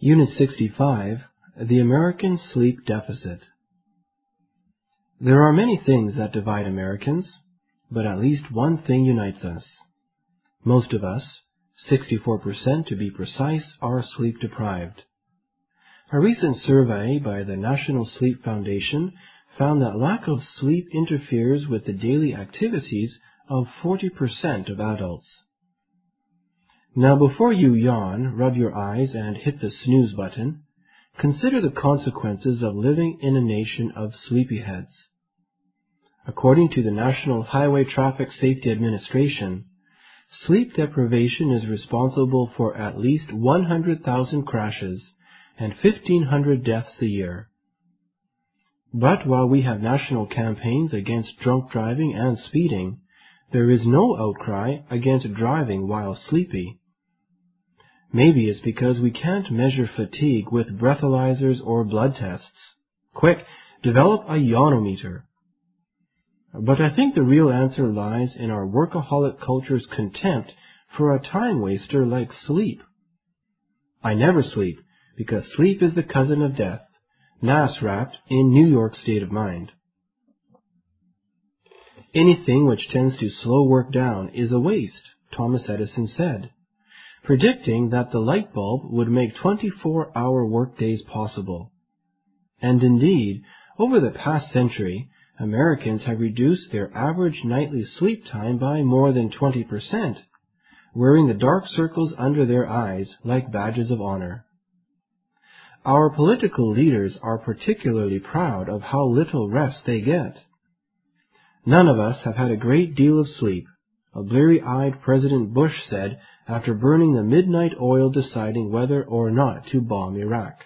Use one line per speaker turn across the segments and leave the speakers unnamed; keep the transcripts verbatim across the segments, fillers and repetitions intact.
Unit sixty-five, The American Sleep Deficit. There are many things that divide Americans, but at least one thing unites us. Most of us, sixty-four percent to be precise, are sleep deprived. A recent survey by the National Sleep Foundation found that lack of sleep interferes with the daily activities of forty percent of adults. Now before you yawn, rub your eyes, and hit the snooze button, consider the consequences of living in a nation of sleepyheads. According to the National Highway Traffic Safety Administration, sleep deprivation is responsible for at least one hundred thousand crashes and fifteen hundred deaths a year. But while we have national campaigns against drunk driving and speeding, there is no outcry against driving while sleepy. Maybe it's because we can't measure fatigue with breathalyzers or blood tests. Quick, develop a yawnometer. But I think the real answer lies in our workaholic culture's contempt for a time waster like sleep. I never sleep because sleep is the cousin of death, NASRAP in New York State of Mind. Anything which tends to slow work down is a waste, Thomas Edison said, predicting that the light bulb would make twenty-four hour workdays possible. And indeed, over the past century, Americans have reduced their average nightly sleep time by more than twenty percent, wearing the dark circles under their eyes like badges of honor. Our political leaders are particularly proud of how little rest they get. None of us have had a great deal of sleep, a bleary-eyed President Bush said after burning the midnight oil deciding whether or not to bomb Iraq.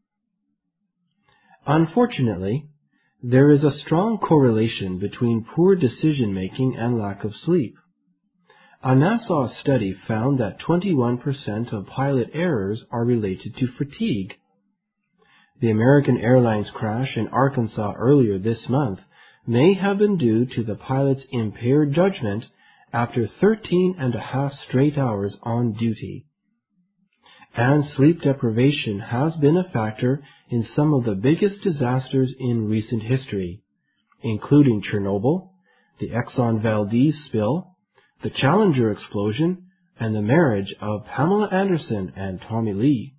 Unfortunately, there is a strong correlation between poor decision-making and lack of sleep. A NASA study found that twenty-one percent of pilot errors are related to fatigue. The American Airlines crash in Arkansas earlier this month may have been due to the pilot's impaired judgment after thirteen and a half straight hours on duty. And sleep deprivation has been a factor in some of the biggest disasters in recent history, including Chernobyl, the Exxon Valdez spill, the Challenger explosion, and the marriage of Pamela Anderson and Tommy Lee.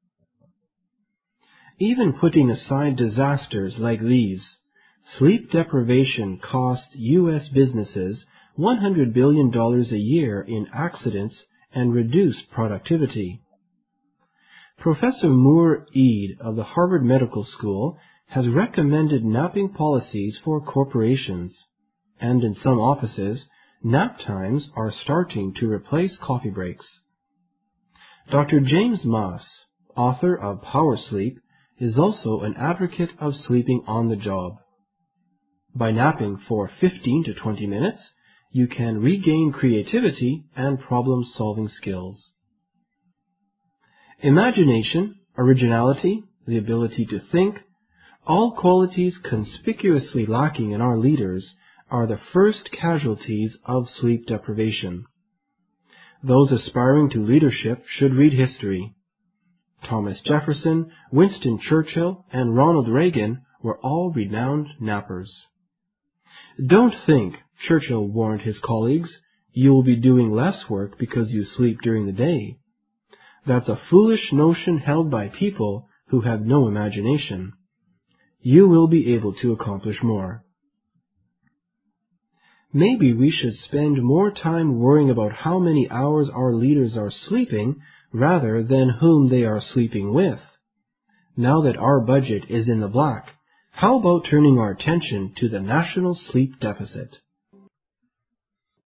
Even putting aside disasters like these, sleep deprivation costs U S businesses one hundred billion dollars a year in accidents and reduced productivity. Professor Moore Eade of the Harvard Medical School has recommended napping policies for corporations, and in some offices, nap times are starting to replace coffee breaks. Doctor James Maas, author of Power Sleep, is also an advocate of sleeping on the job. By napping for fifteen to twenty minutes, you can regain creativity and problem-solving skills. Imagination, originality, the ability to think, all qualities conspicuously lacking in our leaders, are the first casualties of sleep deprivation. Those aspiring to leadership should read history. Thomas Jefferson, Winston Churchill, and Ronald Reagan were all renowned nappers. Don't think, Churchill warned his colleagues, you will be doing less work because you sleep during the day. That's a foolish notion held by people who have no imagination. You will be able to accomplish more. Maybe we should spend more time worrying about how many hours our leaders are sleeping rather than whom they are sleeping with. Now that our budget is in the black, how about turning our attention to the national sleep deficit?